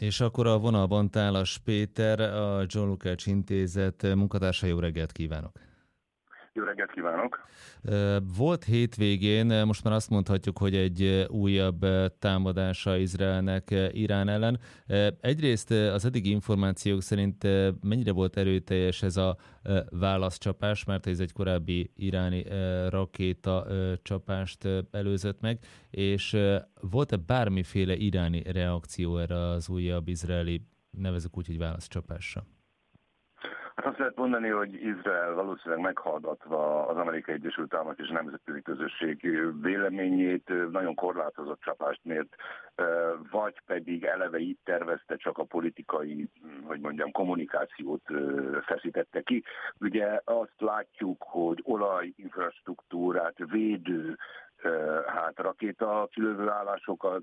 És akkor a vonalban Tálas Péter, a John Lukács Intézet munkatársa. Jó reggelt kívánok! Jó reggelt kívánok! Volt hétvégén, most már azt mondhatjuk, hogy egy újabb támadása Izraelnek Irán ellen. Egyrészt az eddigi információk szerint mennyire volt erőteljes ez a válaszcsapás, mert ez egy korábbi iráni rakéta csapást előzött meg, és volt-e bármiféle iráni reakció erre az újabb izraeli, nevezzük úgy, hogy válaszcsapásra? Hát azt lehet mondani, hogy Izrael valószínűleg meghallgatva az Amerikai Egyesült Államok és a nemzetközi közösség véleményét nagyon korlátozott csapást mért, vagy pedig eleve így tervezte, csak a politikai, hogy mondjam, kommunikációt feszítette ki. Ugye azt látjuk, hogy olajinfrastruktúrát védő rakéta kilövő állásokat,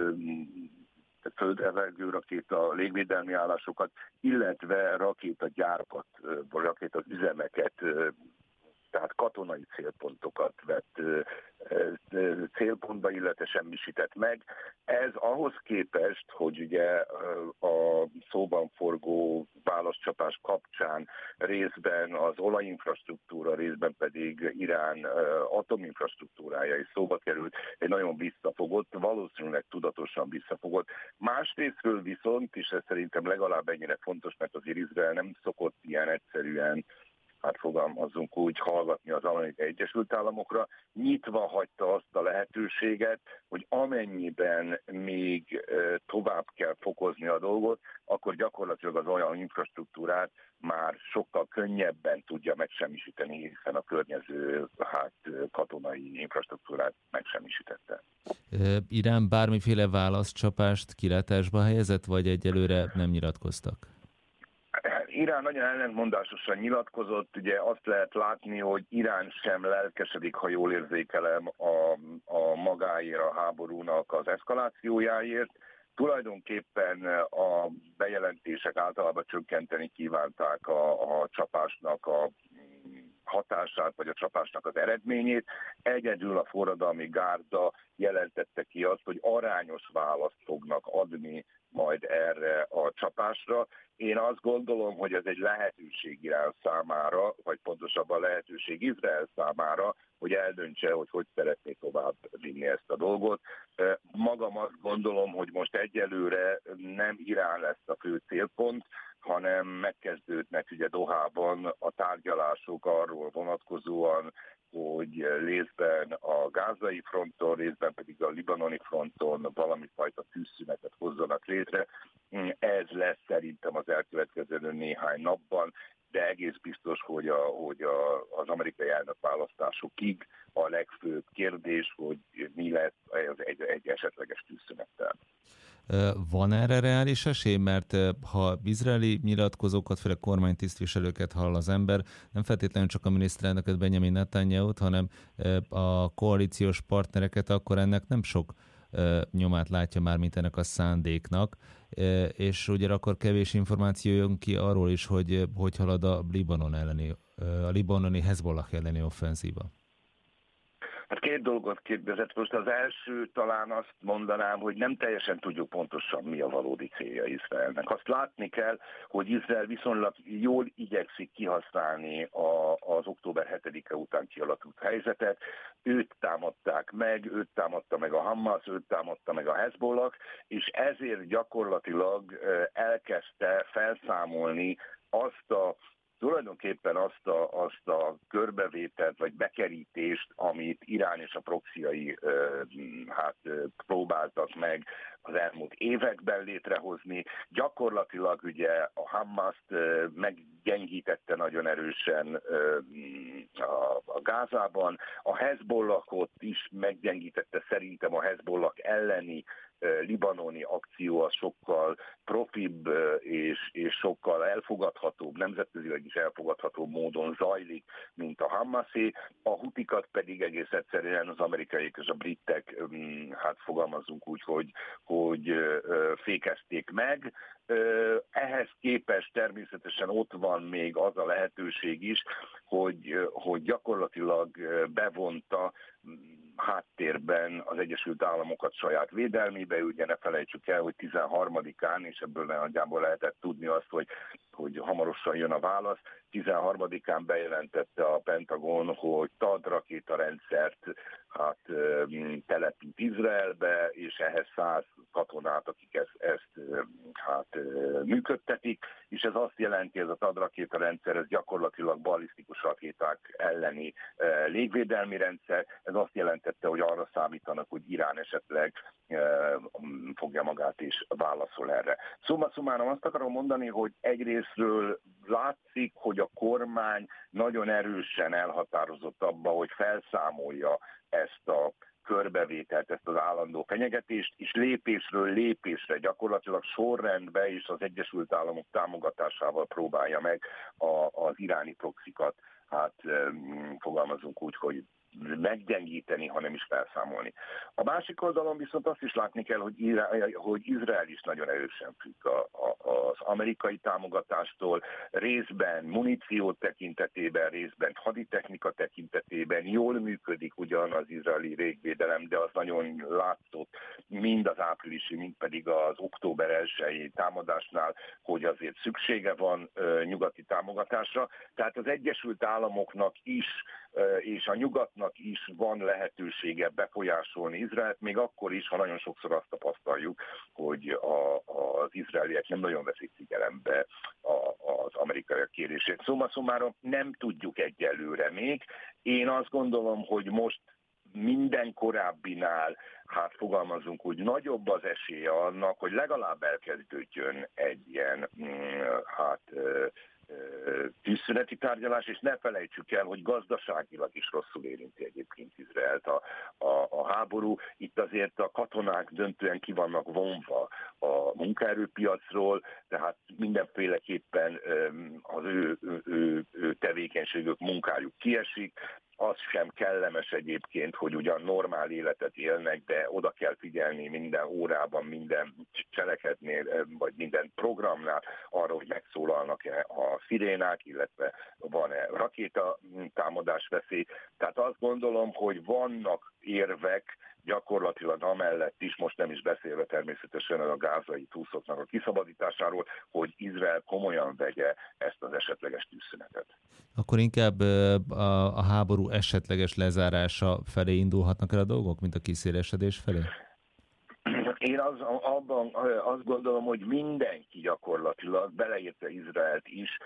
földevergő rakéta, légvédelmi állásokat, illetve rakétagyárakat, vagy rakétaüzemeket, tehát katonai célpontokat vett célpontba, illetve semmisített meg. Ez ahhoz képest, hogy ugye a szóban forgó válaszcsapás kapcsán részben az olajinfrastruktúra, részben pedig Irán atominfrastruktúrája is szóba került, egy nagyon visszafogott, valószínűleg tudatosan visszafogott. Másrésztről viszont, és ez szerintem legalább ennyire fontos, mert azért Izrael nem szokott ilyen egyszerűen, fogalmazzunk úgy, hallgatni az Amerikai Egyesült Államokra, nyitva hagyta azt a lehetőséget, hogy amennyiben még tovább kell fokozni a dolgot, akkor gyakorlatilag az olyan infrastruktúrát már sokkal könnyebben tudja megsemmisíteni, hiszen a környező katonai infrastruktúrát megsemmisítette. Irán bármiféle válaszcsapást kilátásba helyezett, vagy egyelőre nem nyilatkoztak? Irán nagyon ellentmondásosan nyilatkozott, ugye azt lehet látni, hogy Irán sem lelkesedik, ha jól érzékelem, a magáért, a háborúnak az eszkalációjáért. Tulajdonképpen a bejelentések általában csökkenteni kívánták a csapásnak a hatását, vagy a csapásnak az eredményét. Egyedül a forradalmi gárda jelentette ki azt, hogy arányos választ fognak adni majd erre a csapásra. Én azt gondolom, hogy ez egy lehetőség Irán számára, vagy pontosabban lehetőség Izrael számára, hogy eldöntse, hogy szeretné tovább vinni ezt a dolgot. Magam azt gondolom, hogy most egyelőre nem Irán lesz a fő célpont, hanem megkezdődnek ugye Dohában a tárgyalások arról vonatkozóan, hogy részben a gázai fronton, részben pedig a libanoni fronton valami fajta tűzszünetet hozzanak létre. Ez lesz szerintem az elkövetkező néhány napban, de egész biztos, hogy az amerikai elnök választásokig a legfőbb kérdés, hogy mi lesz egy esetleges tűzszünettel. Van erre reális esély? Mert ha izraeli nyilatkozókat, főleg kormánytisztviselőket hall az ember, nem feltétlenül csak a miniszterelnököt, Benjamin Netanyahut, hanem a koalíciós partnereket, akkor ennek nem sok nyomát látja már, mint ennek a szándéknak, és ugye akkor kevés információ jön ki arról is, hogy halad a libanoni Hezbollah elleni offenzíva. Hát két dolgot kérdezett. Most az első talán azt mondanám, hogy nem teljesen tudjuk pontosan, mi a valódi célja Izraelnek. Azt látni kell, hogy Izrael viszonylag jól igyekszik kihasználni az október 7-e után kialakult helyzetet. Őt támadták meg, őt támadta meg a Hamas, őt támadta meg a Hezbollah, és ezért gyakorlatilag elkezdte felszámolni tulajdonképpen azt a körbevételt vagy bekerítést, amit Irán és a proxiai próbáltak meg az elmúlt években létrehozni. Gyakorlatilag ugye a Hamaszt meggyengítette nagyon erősen a Gázában, a Hezbollahot is meggyengítette, szerintem a Hezbollah elleni libanoni akció az sokkal profibb és sokkal elfogadhatóbb, nemzetközileg is elfogadható módon zajlik, mint a Hamasé. A hutikat pedig egész egyszerűen az amerikaiak és a britek, fogalmazzunk úgy, hogy fékezték meg. Ehhez képest természetesen ott van még az a lehetőség is, hogy gyakorlatilag bevonta háttérben az Egyesült Államokat saját védelmébe. Ugye ne felejtsük el, hogy 13-án, és ebből nagyjából lehetett tudni azt, hogy hamarosan jön a válasz. 13-án bejelentette a Pentagon, hogy THAAD rakétarendszert telepít Izraelbe, és ehhez 100 katonát, akik ezt működtetik, és ez azt jelenti, ez a THAAD rakétarendszer, ez gyakorlatilag ballisztikus rakéták elleni légvédelmi rendszer. Ez azt jelentette, hogy arra számítanak, hogy Irán esetleg fogja magát és válaszol erre. Szóval szumárom azt akarom mondani, hogy egyrésztről látszik, hogy a kormány nagyon erősen elhatározott abba, hogy felszámolja ezt a körbevételt, ezt az állandó fenyegetést, és lépésről lépésre, gyakorlatilag sorrendbe és az Egyesült Államok támogatásával próbálja meg az iráni proxikat, fogalmazunk úgy, hogy meggyengíteni, hanem is felszámolni. A másik oldalon viszont azt is látni kell, hogy Izrael is nagyon erősen függ az amerikai támogatástól, részben muníció tekintetében, részben haditechnika tekintetében jól működik ugyan az izraeli légvédelem, de az nagyon látszott mind az áprilisi, mind pedig az október 1-i támadásnál, hogy azért szüksége van nyugati támogatásra. Tehát az Egyesült Államoknak is és a nyugatnak is van lehetősége befolyásolni Izraelt, még akkor is, ha nagyon sokszor azt tapasztaljuk, hogy az izraeliek nem nagyon veszik figyelembe az amerikaiak kérését. Szóval nem tudjuk egyelőre még. Én azt gondolom, hogy most minden korábbinál, fogalmazunk úgy, nagyobb az esélye annak, hogy legalább elkezdődjön egy ilyen, tűzszüneti tárgyalás, és ne felejtsük el, hogy gazdaságilag is rosszul érinti egyébként Izraelt a háború. Itt azért a katonák döntően ki vannak vonva a munkaerőpiacról, tehát mindenféleképpen az ő tevékenységük, munkájuk kiesik. Az sem kellemes egyébként, hogy ugyan normál életet élnek, de oda kell figyelni minden órában, minden cselekednél, vagy minden programnál arra, hogy megszólalnak-e a szirénák, illetve van-e rakétatámadás veszély. Tehát azt gondolom, hogy vannak érvek gyakorlatilag amellett is, most nem is beszélve természetesen a gázai túszoknak a kiszabadításáról, hogy Izrael komolyan vegye ezt az esetleges tűzszünetet. Akkor inkább a háború esetleges lezárása felé indulhatnak el a dolgok, mint a kiszélesedés felé? Én azt gondolom, hogy mindenki gyakorlatilag, beleértve Izraelt is,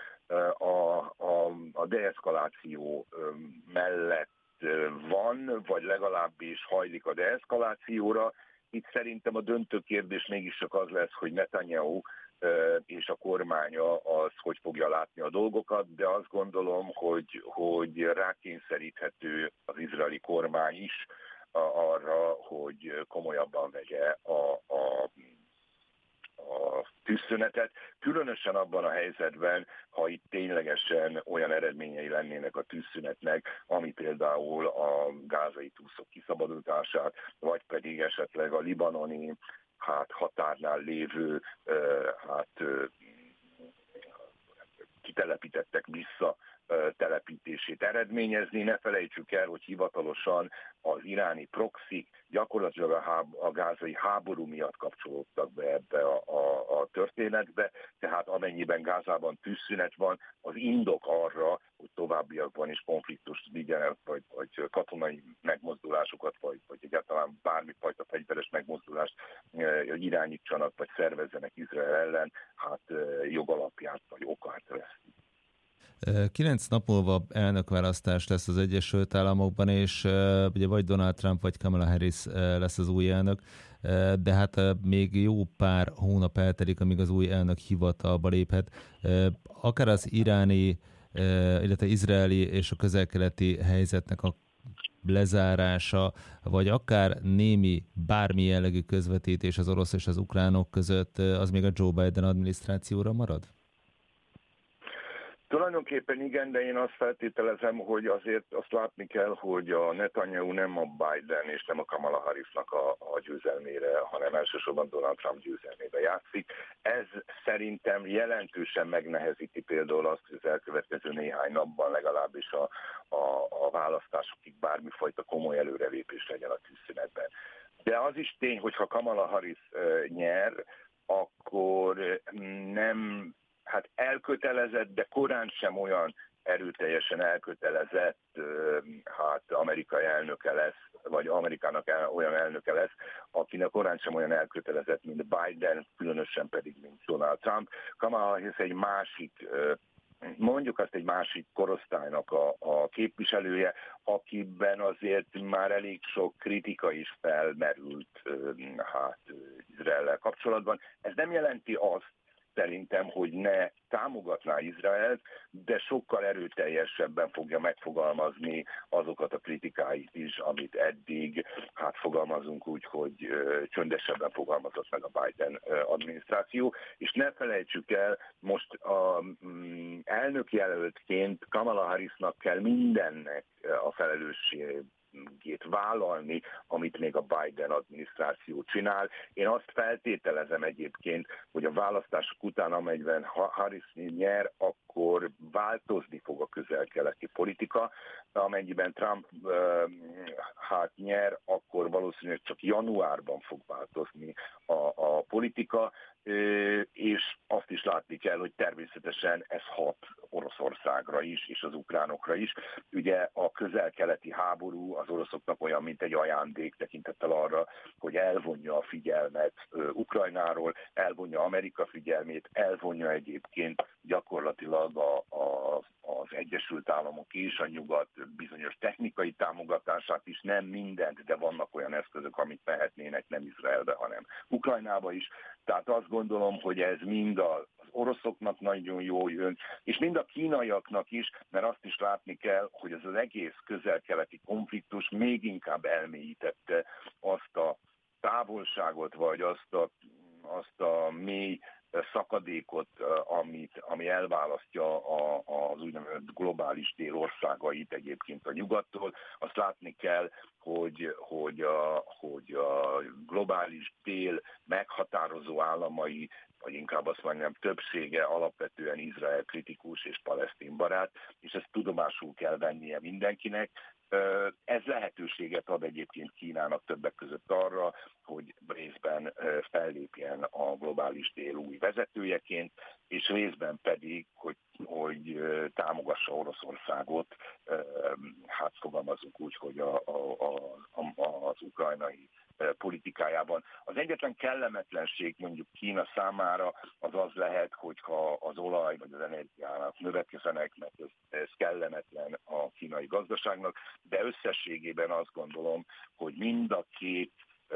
a deeszkaláció mellett van, vagy legalábbis hajlik a deeszkalációra. Itt szerintem a döntő kérdés mégiscsak az lesz, hogy Netanyahu és a kormánya az, hogy fogja látni a dolgokat, de azt gondolom, hogy rákényszeríthető az izraeli kormány is arra, hogy komolyabban vegye a tűzszünetet, különösen abban a helyzetben, ha itt ténylegesen olyan eredményei lennének a tűzszünetnek, ami például a gázai túszok kiszabadítását, vagy pedig esetleg a libanoni határnál lévő kitelepítettek vissza telepítését eredményezni. Ne felejtsük el, hogy hivatalosan az iráni proxik gyakorlatilag a gázai háború miatt kapcsolódtak be ebbe a történetbe, tehát amennyiben Gázában tűzszünet van, az indok arra, hogy továbbiakban is konfliktust vigyenek, vagy katonai megmozdulásokat, vagy egyáltalán bármifajta fegyveres megmozdulást irányítsanak, vagy szervezzenek Izrael ellen, jogalapját vagy okát lesz. 9 nap múlva elnökválasztás lesz az Egyesült Államokban, és ugye vagy Donald Trump, vagy Kamala Harris lesz az új elnök, de még jó pár hónap eltelik, amíg az új elnök hivatalba léphet. Akár az iráni, illetve izraeli és a közel-keleti helyzetnek a lezárása, vagy akár némi bármi jellegű közvetítés az orosz és az ukránok között, az még a Joe Biden adminisztrációra marad? Tulajdonképpen igen, de én azt feltételezem, hogy azért azt látni kell, hogy a Netanyahu nem a Biden és nem a Kamala Harrisnak a győzelmére, hanem elsősorban Donald Trump győzelmébe játszik. Ez szerintem jelentősen megnehezíti például azt, hogy az elkövetkező néhány napban legalábbis a választásokig bármifajta komoly előrelépés legyen a tűzszünetben. De az is tény, hogy ha Kamala Harris nyer, akkor nem, hát elkötelezett, de korán sem olyan erőteljesen elkötelezett, hát amerikai elnöke lesz, vagy Amerikának olyan elnöke lesz, akinek korán sem olyan elkötelezett, mint Biden, különösen pedig, mint Donald Trump. Kamala Harris egy másik, mondjuk azt egy másik korosztálynak a képviselője, akiben azért már elég sok kritika is felmerült hát Izraellel kapcsolatban. Ez nem jelenti azt, szerintem, hogy ne támogatná Izraelt, de sokkal erőteljesebben fogja megfogalmazni azokat a kritikáit is, amit eddig, hát fogalmazunk úgy, hogy csöndesebben fogalmazott meg a Biden adminisztráció, és ne felejtsük el, most elnökjelöltként Kamala Harrisnak kell mindennek a felelősségét vállalni, amit még a Biden adminisztráció csinál. Én azt feltételezem egyébként, hogy a választások után, amelyben Harris nyer, akkor változni fog a közel-keleti politika. Amennyiben Trump hát nyer, akkor valószínűleg csak januárban fog változni a politika, és azt is látni kell, hogy természetesen ez hat Oroszországra is, és az ukránokra is. Ugye a közel-keleti háború az oroszoknak olyan, mint egy ajándék tekintettel arra, hogy elvonja a figyelmet Ukrajnáról, elvonja Amerika figyelmét, elvonja egyébként gyakorlatilag az Egyesült Államok és a nyugat bizonyos technikai támogatását is, nem mindent, de vannak olyan eszközök, amit mehetnének nem Izraelbe, hanem Ukrajnába is. Tehát azt gondolom, hogy ez mind az oroszoknak nagyon jól jön, és mind a kínaiaknak is, mert azt is látni kell, hogy ez az egész közel-keleti konfliktus még inkább elmélyítette azt a távolságot, vagy azt a mély szakadékot, ami elválasztja az úgynevezett globális tér országait egyébként a nyugattól. Azt látni kell, hogy a globális tél meghatározó államai, vagy inkább azt mondjam, többsége alapvetően Izrael kritikus és palesztin barát, és ezt tudomásul kell vennie mindenkinek. Ez lehetőséget ad egyébként Kínának többek között arra, hogy részben fellépjen a globális tél új vezetőjeként, és részben pedig, hogy támogassa Oroszországot, hát fogalmazunk úgy, hogy az ukrajnai politikájában. Az egyetlen kellemetlenség mondjuk Kína számára az lehet, hogyha az olaj vagy az energiának növekszenek, mert ez kellemetlen a kínai gazdaságnak, de összességében azt gondolom, hogy mind a két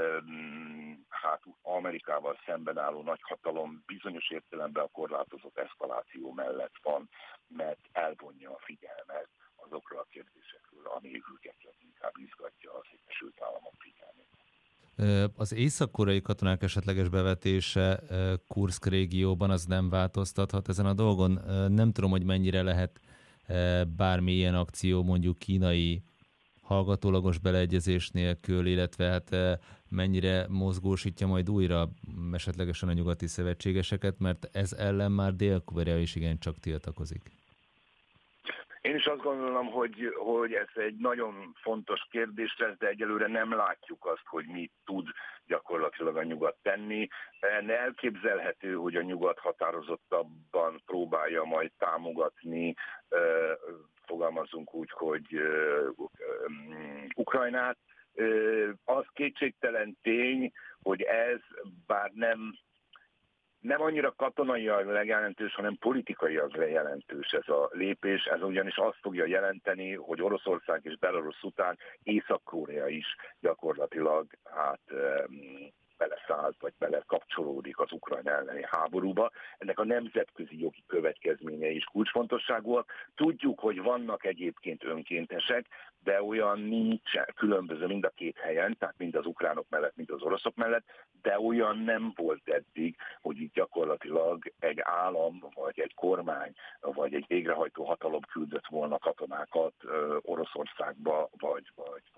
hát Amerikával szemben álló nagyhatalom bizonyos értelemben a korlátozott eszkaláció mellett van, mert elvonja a figyelmet azokról a kérdésekről, ami őket inkább izgatja az Egyesült Államok figyelmét. Az észak-koreai katonák esetleges bevetése Kurszk régióban az nem változtathat ezen a dolgon. Nem tudom, hogy mennyire lehet bármi ilyen akció mondjuk kínai hallgatólagos beleegyezés nélkül, illetve hát mennyire mozgósítja majd újra esetlegesen a nyugati szövetségeseket, mert ez ellen már Dél-Korea is igencsak tiltakozik. Én is azt gondolom, hogy ez egy nagyon fontos kérdés lesz, de egyelőre nem látjuk azt, hogy mit tud gyakorlatilag a nyugat tenni. Elképzelhető, hogy a nyugat határozottabban próbálja majd támogatni, fogalmazunk úgy, hogy Ukrajnát. Az kétségtelen tény, hogy ez bár nem annyira katonailag jelentős, hanem politikailag jelentős ez a lépés. Ez ugyanis azt fogja jelenteni, hogy Oroszország és Belarus után Észak-Korea is gyakorlatilag hát beleszállt, vagy belekapcsolódik az Ukrajna elleni háborúba. Ennek a nemzetközi jogi következményei is kulcsfontosságúak. Tudjuk, hogy vannak egyébként önkéntesek, de olyan nincs, különböző mind a két helyen, tehát mind az ukránok mellett, mind az oroszok mellett, de olyan nem volt eddig, hogy itt gyakorlatilag egy állam, vagy egy kormány, vagy egy végrehajtó hatalom küldött volna katonákat Oroszországba, vagy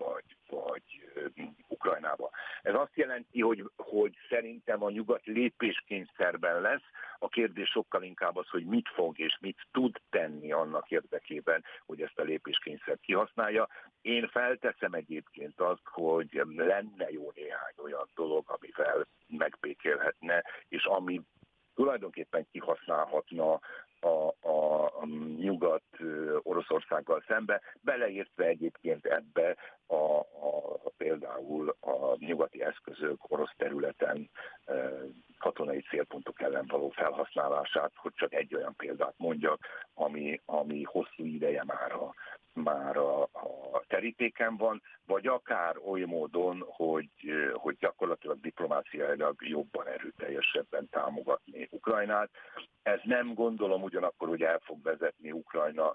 Ukrajnába. Ez azt jelenti, hogy szerintem a nyugat lépéskényszerben lesz. A kérdés sokkal inkább az, hogy mit fog és mit tud tenni annak érdekében, hogy ezt a lépéskényszert kihasználja. Én felteszem egyébként azt, hogy lenne jó néhány olyan dolog, amivel megbékélhetne, és ami tulajdonképpen kihasználhatna a nyugat Oroszországgal szembe, beleértve egyébként ebbe például a nyugati eszközök orosz területen katonai célpontok ellen való felhasználását, hogy csak egy olyan példát mondjak, ami hosszú ideje már a terítéken van, vagy akár oly módon, hogy gyakorlatilag diplomáciailag jobban, erőteljesebben támogatni Ukrajnát. Ez nem gondolom ugyanakkor, hogy el fog vezetni Ukrajna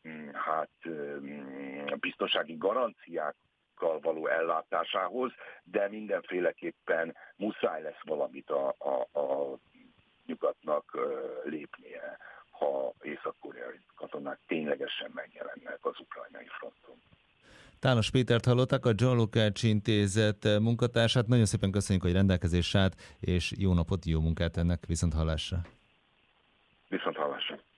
biztonsági garanciákkal való ellátásához, de mindenféleképpen muszáj lesz valamit a nyugatnak lépnie, ha észak-koreai katonák ténylegesen megjelennek az ukrajnai fronton. Tános Pétert hallották, a John Lukács Intézet munkatársát. Nagyon szépen köszönjük, hogy rendelkezésre állt, és jó napot, jó munkát ennek, viszonthallásra. Viszonthallásra.